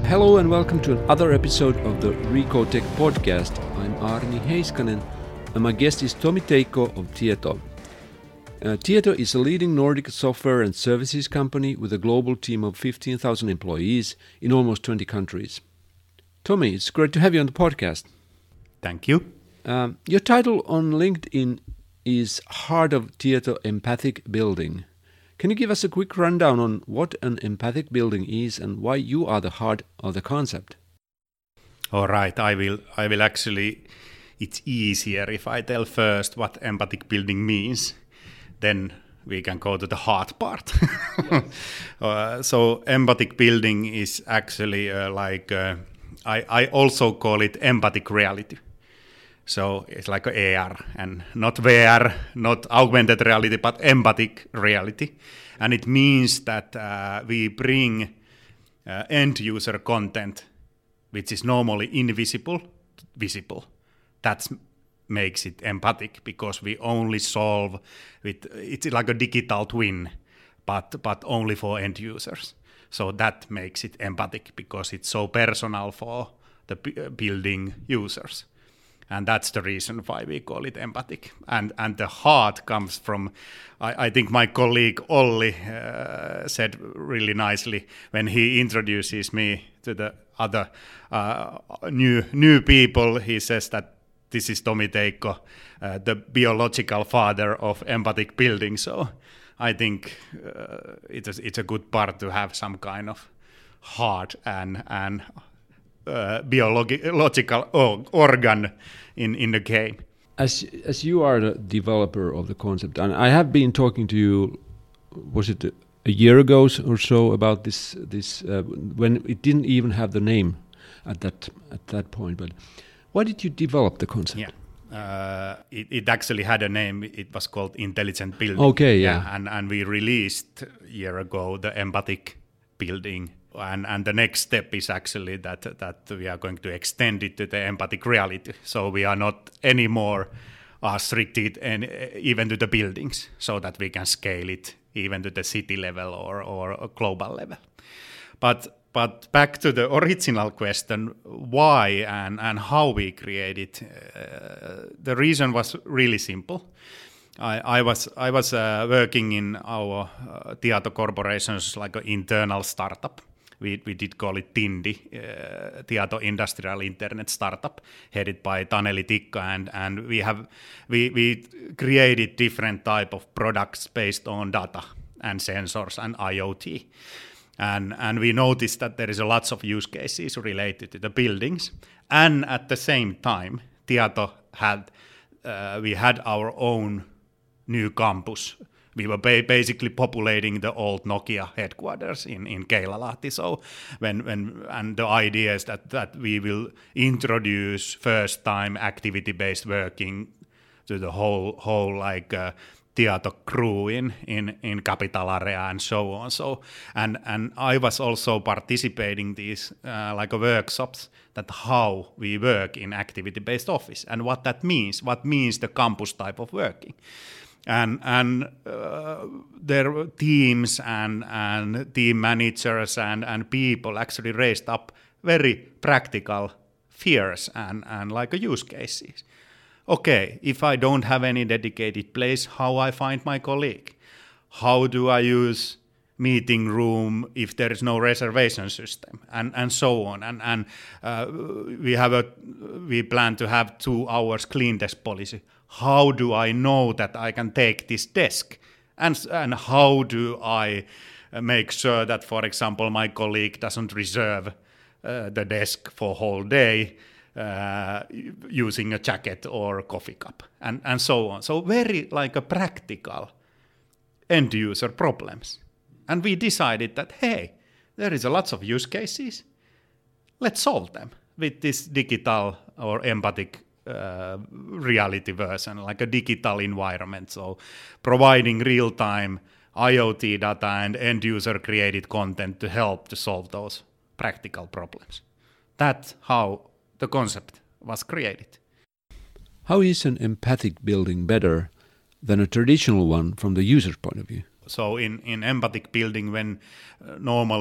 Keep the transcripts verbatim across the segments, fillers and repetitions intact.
Hello and welcome to another episode of the Recotech podcast. I'm Arni Heiskanen and my guest is Tomi Teikko of Tieto. Uh, Tieto is a leading Nordic software and services company with a global team of fifteen thousand employees in almost twenty countries. Tomi, it's great to have you on the podcast. Thank you. Um, your title on LinkedIn is Heart of Tieto Empathic Building. Can you give us a quick rundown on what an empathic building is and why you are the heart of the concept? All right, I will I will actually, it's easier if I tell first what empathic building means, then we can go to the hard part. Yes. uh, so empathic building is actually uh, like, uh, I, I also call it empathic reality. So it's like A R and not V R, not augmented reality, but empathic reality. And it means that uh, we bring uh, end user content, which is normally invisible, visible. That makes it empathic because we only solve with, it's like a digital twin, but, but only for end users. So that makes it empathic because it's so personal for the b- building users. And that's the reason why we call it empathic. And and the heart comes from, I, I think my colleague Olli uh, said really nicely when he introduces me to the other uh, new new people, he says that this is Tomi Teikko, uh, the biological father of empathic building. So I think uh, it's, a, it's a good part to have some kind of heart and and Uh, biological organ in, in the game. As as you are the developer of the concept, and I have been talking to you, was it a year ago or so about this this uh, when it didn't even have the name at that at that point. But why did you develop the concept? Yeah. Uh, it, it actually had a name. It was called Intelligent Building. Okay, yeah. yeah and and we released a year ago the empathic building. And, and the next step is actually that that we are going to extend it to the empathic reality. So we are not anymore uh, restricted and even to the buildings, so that we can scale it even to the city level or or a global level. But but back to the original question, why and, and how we create it. Uh, the reason was really simple. I, I was I was uh, working in our uh, Tieto Corporation's like an internal startup. We we did call it Tindi, uh, Tieto Industrial Internet Startup, headed by Taneli Tikka, and and we have we we created different type of products based on data and sensors and IoT, and and we noticed that there is a lots of use cases related to the buildings, and at the same time, Tieto had uh, we had our own new campus. We were ba- basically populating the old Nokia headquarters in, in Keilalahti. So when when and the idea is that, that we will introduce first time activity-based working to the whole whole like uh, Tieto crew in, in, in Capital Area and so on. So and and I was also participating these uh, like a workshops that how we work in activity-based office and what that means. What means the campus type of working. And and uh, their teams and and team managers and, and people actually raised up very practical fears and, and like a use cases. Okay, if I don't have any dedicated place, how I find my colleague? How do I use meeting room if there is no reservation system, and and so on. And and uh, we have a we plan to have two hours clean desk policy. How do I know that I can take this desk? And, and how do I make sure that, for example, my colleague doesn't reserve uh, the desk for whole day uh, using a jacket or coffee cup, and, and so on. So very like a practical end user problems. And we decided that, hey, there is a lots of use cases. Let's solve them with this digital or empathic Uh, reality version, like a digital environment. So providing real-time IoT data and end-user created content to help to solve those practical problems. That's how the concept was created. How is an empathic building better than a traditional one from the user's point of view? So in, in empathic building, when uh, normally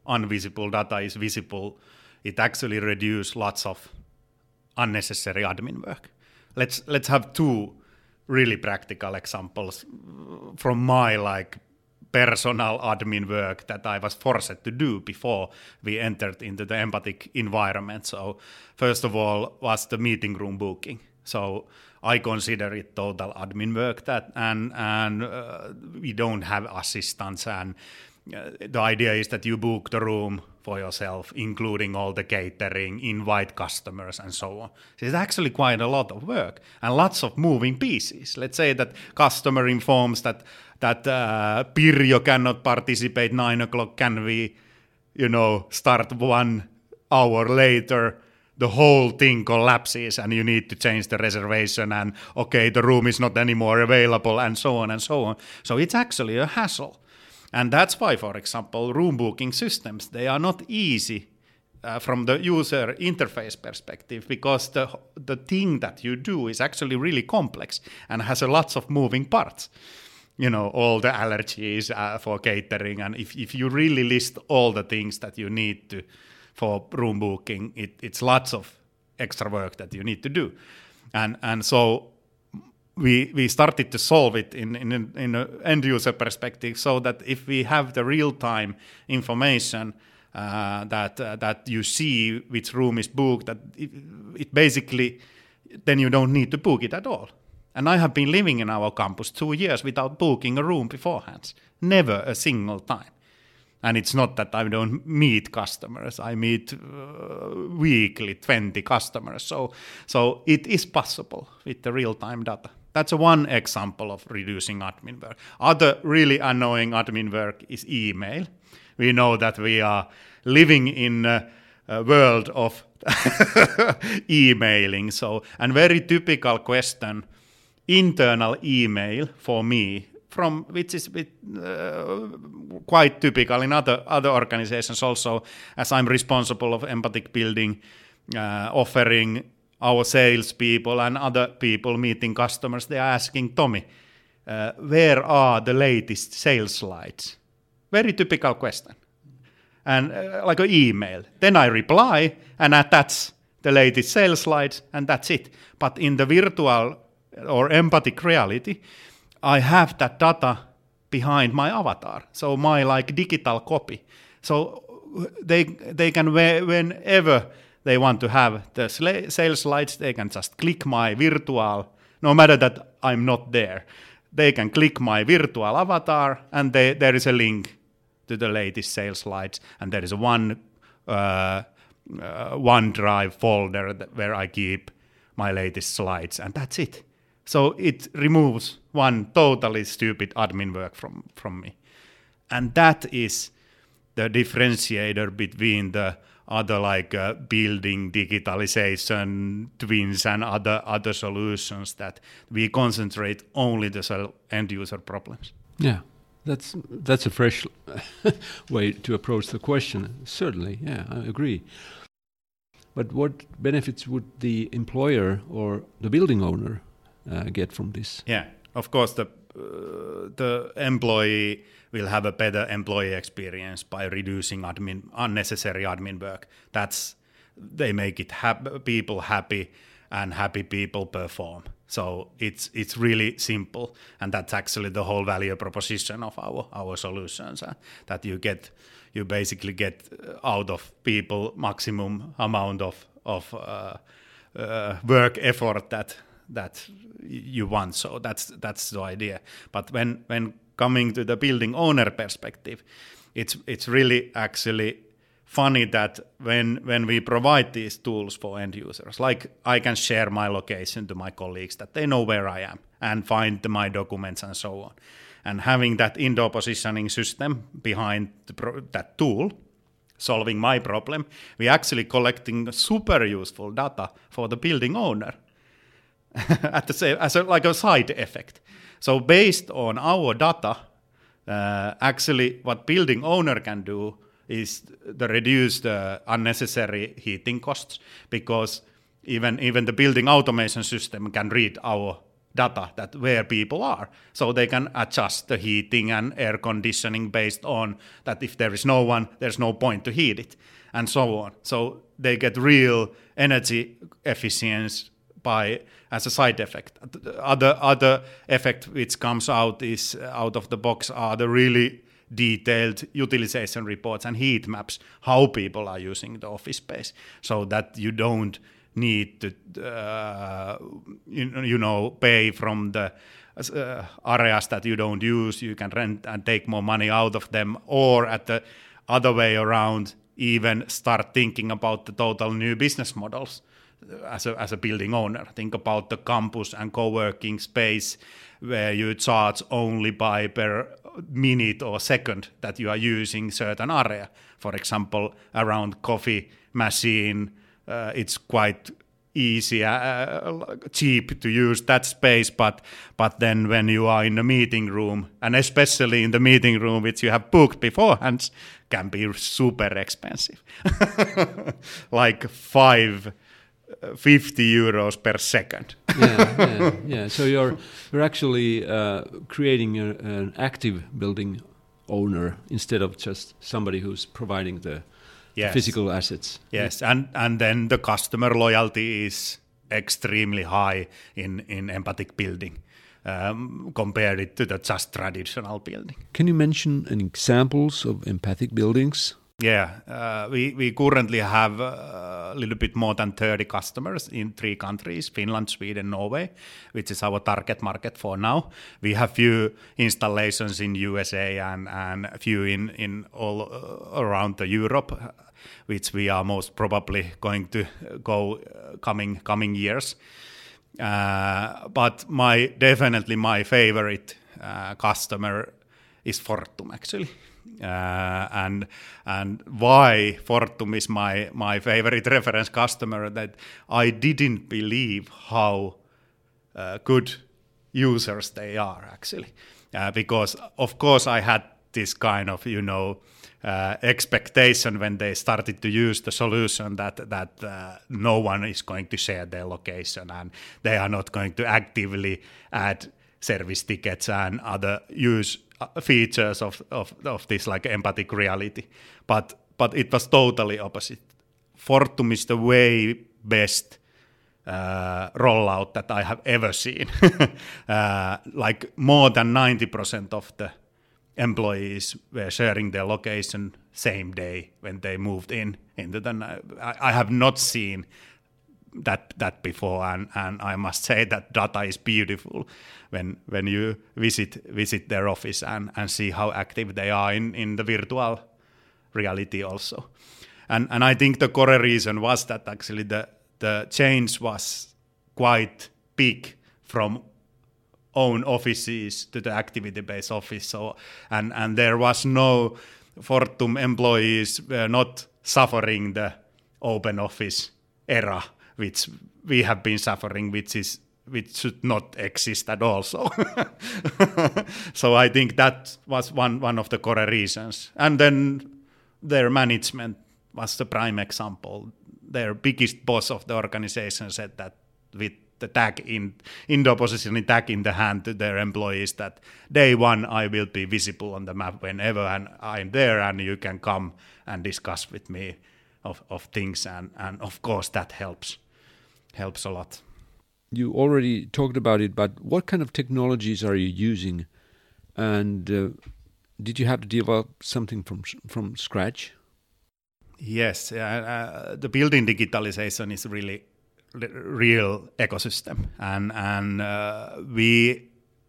unvisible data is visible, it actually reduces lots of unnecessary admin work. Let's let's have two really practical examples from my like personal admin work that I was forced to do before we entered into the empathic environment. So first of all was the meeting room booking. So I consider it total admin work that, and and uh, we don't have assistants, and uh, the idea is that you book the room for yourself, including all the catering, invite customers, and so on. So it's actually quite a lot of work and lots of moving pieces. Let's say that customer informs that that uh, Pirjo cannot participate nine o'clock. Can we, you know, start one hour later? The whole thing collapses and you need to change the reservation and, okay, the room is not anymore available and so on and so on. So it's actually a hassle. And that's why, for example, room booking systems, they are not easy uh, from the user interface perspective, because the the thing that you do is actually really complex and has a lots of moving parts. You know, all the allergies uh, for catering. And if, if you really list all the things that you need to for room booking, it, it's lots of extra work that you need to do. And and so we we started to solve it in in in an end user perspective, so that if we have the real time information uh, that uh, that you see which room is booked, that it, it basically then you don't need to book it at all. And I have been living in our campus two years without booking a room beforehand, never a single time. And it's not that I don't meet customers. I meet uh, weekly twenty customers. So, so it is possible with the real-time data. That's a one example of reducing admin work. Other really annoying admin work is email. We know that we are living in a, a world of emailing. So, and very typical question, internal email for me, from which is bit, uh, quite typical in other other organizations also, as I'm responsible of empathic building, uh, offering our salespeople and other people meeting customers. They are asking Tomi, uh, where are the latest sales slides? Very typical question. And uh, like an email. Then I reply and attach the latest sales slides, and that's it. But in the virtual or empathic reality, I have that data behind my avatar, so my like digital copy. So they they can, whenever they want to have the sales slides, they can just click my virtual, no matter that I'm not there. They can click my virtual avatar, and they, there is a link to the latest sales slides, and there is a one uh, uh, OneDrive folder that, where I keep my latest slides, and that's it. So it removes one totally stupid admin work from, from me. And that is the differentiator between the other like uh, building, digitalization, twins and other other solutions, that we concentrate only the end user problems. Yeah, that's that's a fresh way to approach the question. Certainly, yeah, I agree. But what benefits would the employer or the building owner Uh, get from this? Yeah, of course the uh, the employee will have a better employee experience by reducing admin unnecessary admin work. That's they make it hap- people happy, and happy people perform. So it's it's really simple, and that's actually the whole value proposition of our our solutions. Uh, that you get you basically get out of people maximum amount of of uh, uh, work effort that. that you want. So that's that's the idea. But when when coming to the building owner perspective, it's it's really actually funny that when when we provide these tools for end users, like I can share my location to my colleagues, that they know where I am and find my documents and so on. And having that indoor positioning system behind the pro- that tool, solving my problem, we actually collecting super useful data for the building owner. At the same, as a, like a side effect. So based on our data, uh, actually what building owner can do is to reduce the unnecessary heating costs, because even even the building automation system can read our data that where people are, so they can adjust the heating and air conditioning based on that. If there is no one, there's no point to heat it, and so on. So they get real energy efficiency by as a side effect. Other other effect which comes out is out of the box are the really detailed utilization reports and heat maps, how people are using the office space, so that you don't need to uh, you, you know pay from the uh, areas that you don't use. You can rent and take more money out of them, or at the other way around, even start thinking about the total new business models as a, as a building owner. Think about the campus and co-working space where you charge only by per minute or second that you are using certain area. For example, around coffee machine, uh, it's quite easy, uh, cheap to use that space, but but then when you are in the meeting room, and especially in the meeting room which you have booked beforehand, can be super expensive. Like five fifty euros per second. yeah, yeah, yeah. So you're you're actually uh, creating a, an active building owner instead of just somebody who's providing the, yes. the physical assets. Yes, and and then the customer loyalty is extremely high in in empathic building um, compared to the just traditional building. Can you mention any examples of empathic buildings? Yeah, uh, we, we currently have a little bit more than thirty customers in three countries, Finland, Sweden, Norway, which is our target market for now. We have few installations in U S A and, and a few in, in all uh, around the Europe, which we are most probably going to go uh, coming coming years. Uh, but my definitely my favorite uh, customer is Fortum, actually. Uh, and and why Fortum is my my favorite reference customer, that I didn't believe how uh, good users they are, actually, uh, because of course I had this kind of you know uh, expectation when they started to use the solution that that uh, no one is going to share their location and they are not going to actively add service tickets and other use features of, of, of this like empathic reality, but but it was totally opposite. Fortum is the way best uh, rollout that I have ever seen. uh, like more than ninety percent of the employees were sharing their location same day when they moved in into the. I, I have not seen that that before, and, and I must say that data is beautiful when when you visit visit their office and, and see how active they are in, in the virtual reality also. And and I think the core reason was that actually the the change was quite big from own offices to the activity-based office. So and, and there was no Fortum employees were not suffering the open office era, which we have been suffering, which is which should not exist at all. So, so I think that was one one of the core reasons. And then their management was the prime example. Their biggest boss of the organization said that with the tag in indoor positioning tag in the hand to their employees, that day one I will be visible on the map whenever and I'm there, and you can come and discuss with me of, of things, and, and of course that helps. helps a lot. You already talked about it, but what kind of technologies are you using, and uh, did you have to develop something from from scratch? Yes, uh, uh, the building digitalization is really real ecosystem, and and uh, we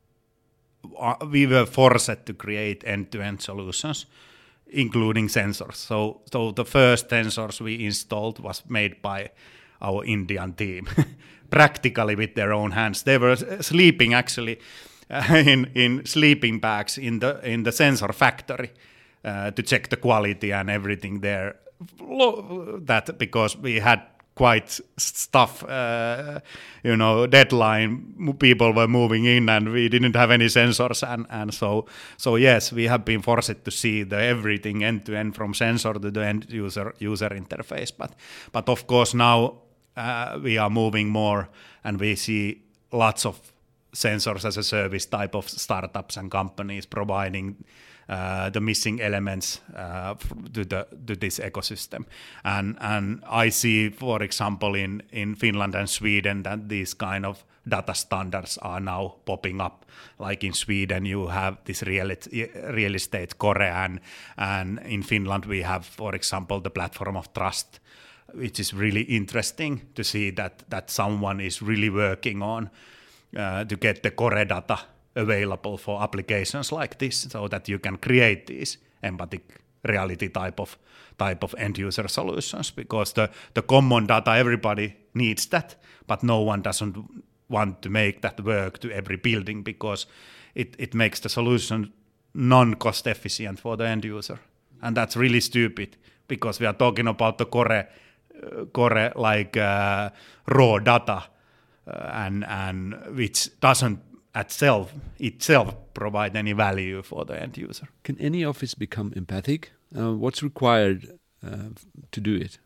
uh, we were forced to create end-to-end solutions, including sensors. So so the first sensors we installed was made by our Indian team, practically with their own hands. They were sleeping actually uh, in in sleeping bags in the in the sensor factory uh, to check the quality and everything there. That because we had quite stuff, uh, you know, deadline. People were moving in, and we didn't have any sensors, and and so so yes, we have been forced to see the everything end to end from sensor to the end user user interface. But but of course now. Uh, we are moving more, and we see lots of sensors as a service type of startups and companies providing uh, the missing elements uh, to the to this ecosystem. And and I see, for example, in in Finland and Sweden that these kind of data standards are now popping up. Like in Sweden, you have this real, real estate core, and, and in Finland we have, for example, the platform of trust, which is really interesting to see that that someone is really working on uh, to get the core data available for applications like this, so that you can create these empathic reality type of type of end user solutions. Because the the common data, everybody needs that, but no one doesn't want to make that work to every building, because it, it makes the solution non-cost efficient for the end user. And that's really stupid, because we are talking about the core, uh, core like uh, raw data, uh, and, and which doesn't itself, itself provide any value for the end user. Can any office become empathic? Uh, what's required uh, to do it?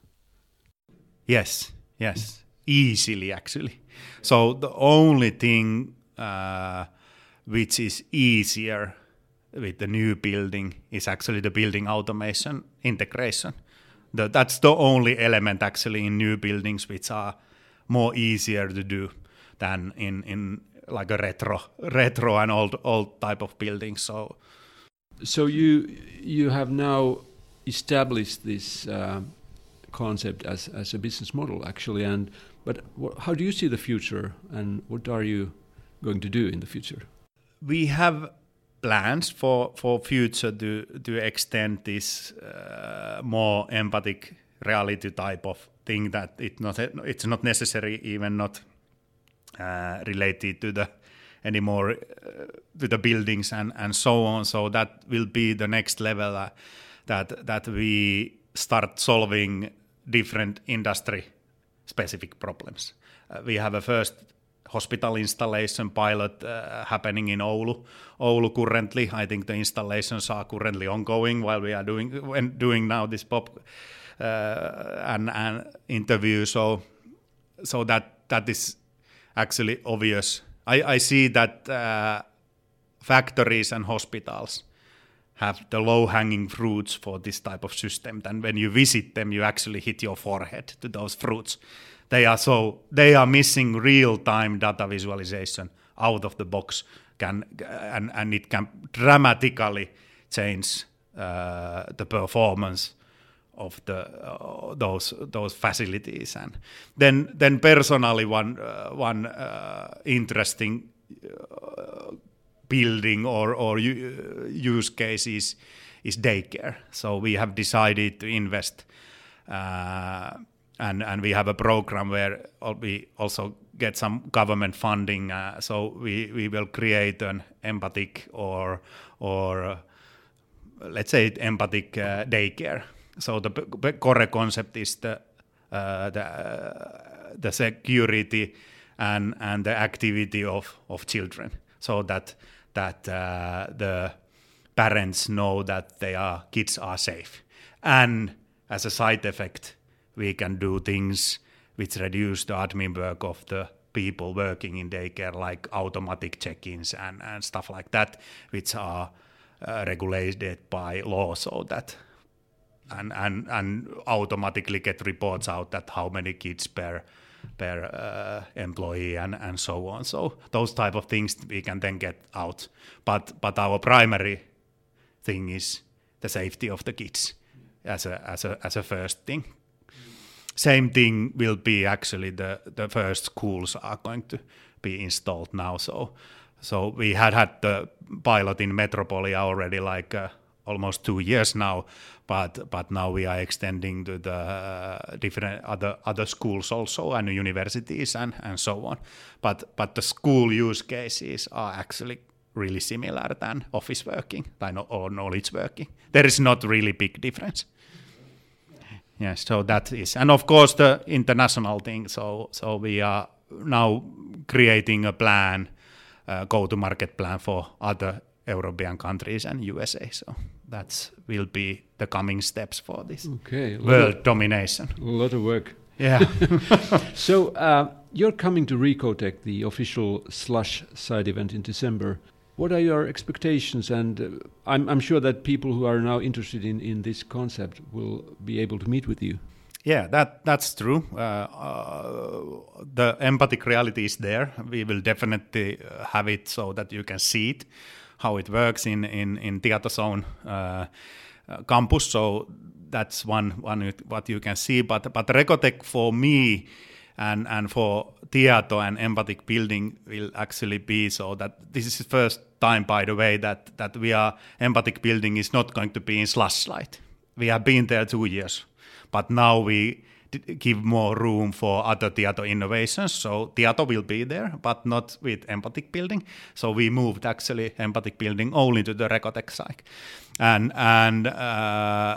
Yes, yes, easily actually. So the only thing uh, which is easier with the new building is actually the building automation integration. The, that's the only element actually in new buildings which are more easier to do than in, in like a retro retro and old old type of building. So so you you have now established this uh, concept as as a business model actually, and but wh- how do you see the future, and what are you going to do in the future? We have plans for for future to to extend this uh, more empathic reality type of thing, that it not it's not necessary, even not uh, related to the anymore uh, to the buildings and and so on. So that will be the next level, uh, that that we start solving different industry specific problems. Uh, we have a first hospital installation pilot uh, happening in Oulu. Oulu currently, I think the installations are currently ongoing while we are doing when doing now this pop uh, and, and interview. So, so that that is actually obvious. I, I see that uh, factories and hospitals have the low-hanging fruits for this type of system. And when you visit them, you actually hit your forehead to those fruits. They are so they are missing real-time data visualization out of the box, can and, and it can dramatically change uh, the performance of the uh, those those facilities. And then then personally one uh, one uh, interesting uh, building or or use case is is daycare. So we have decided to invest. Uh, And, and we have a program where we also get some government funding. Uh, so we, we will create an empathic or, or uh, let's say empathic uh, daycare. So the b- core concept is the, uh, the, uh, the security and, and the activity of, of children, so that, that uh, the parents know that their kids are safe. And as a side effect, we can do things which reduce the admin work of the people working in daycare, like automatic check-ins and, and stuff like that, which are uh, regulated by law, so that and, and and automatically get reports out that how many kids per per uh, employee and, and so on. So those type of things we can then get out. But but our primary thing is the safety of the kids as a as a as a first thing. Same thing will be actually the, the first schools are going to be installed now. So so we had had the pilot in Metropolia already like uh, almost two years now, but but now we are extending to the uh, different other other schools also and universities and, and so on. But but the school use cases are actually really similar than office working or knowledge working. There is not really big difference. Yes, so that is, and of course the international thing. So, so we are now creating a plan, uh, go-to-market plan for other European countries and U S A. So that will be the coming steps for this okay, world of, domination. A lot of work. Yeah. So uh, you're coming to Recotech, the official Slush side event in December. What are your expectations? And uh, I'm, I'm sure that people who are now interested in, in this concept will be able to meet with you. Yeah, that that's true. Uh, uh, the empathic reality is there. We will definitely have it so that you can see it, how it works in in in Tietozone uh, campus. So that's one one what you can see. But but Recotech for me and and for Tieto and empathic building will actually be so that this is the first time, by the way, that that we are empathic building is not going to be in Slushlight. We have been there two years. But now we give more room for other Tieto innovations. So Tieto will be there, but not with empathic building. So we moved actually empathic building only to the Recotech side. And, and uh,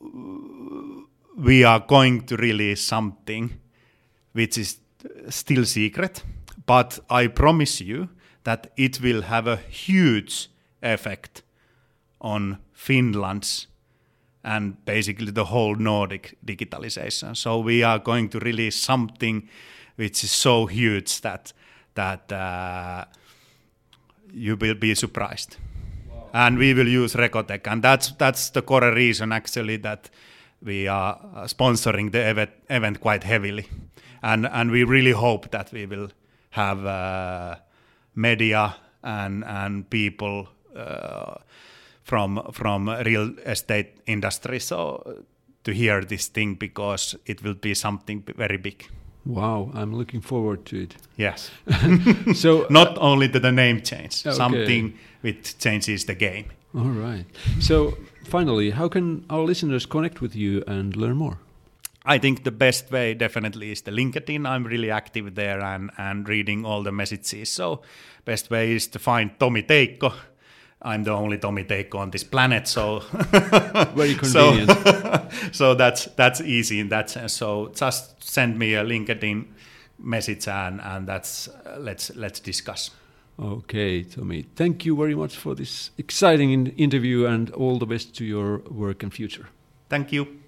we are going to release something which is still secret. But I promise you that it will have a huge effect on Finland's and basically the whole Nordic digitalization. So we are going to release something which is so huge that that uh, you will be surprised. Wow. And we will use Recotech, and that's that's the core reason actually that we are sponsoring the event, event quite heavily, and and we really hope that we will have uh, media and and people. Uh, from from real estate industry, so to hear this thing, because it will be something very big. Wow, I'm looking forward to it. Yes. So not uh, only to the name change, okay. something which changes the game. All right. So finally, how can our listeners connect with you and learn more? I think the best way definitely is the LinkedIn. I'm really active there and, and reading all the messages. So best way is to find Tomi Teikko. I'm the only Tomi Teikko on this planet, so very convenient. So, so that's that's easy in that sense. So just send me a LinkedIn message and and that's uh, let's let's discuss. Okay, Tomi, thank you very much for this exciting in- interview and all the best to your work and future. Thank you.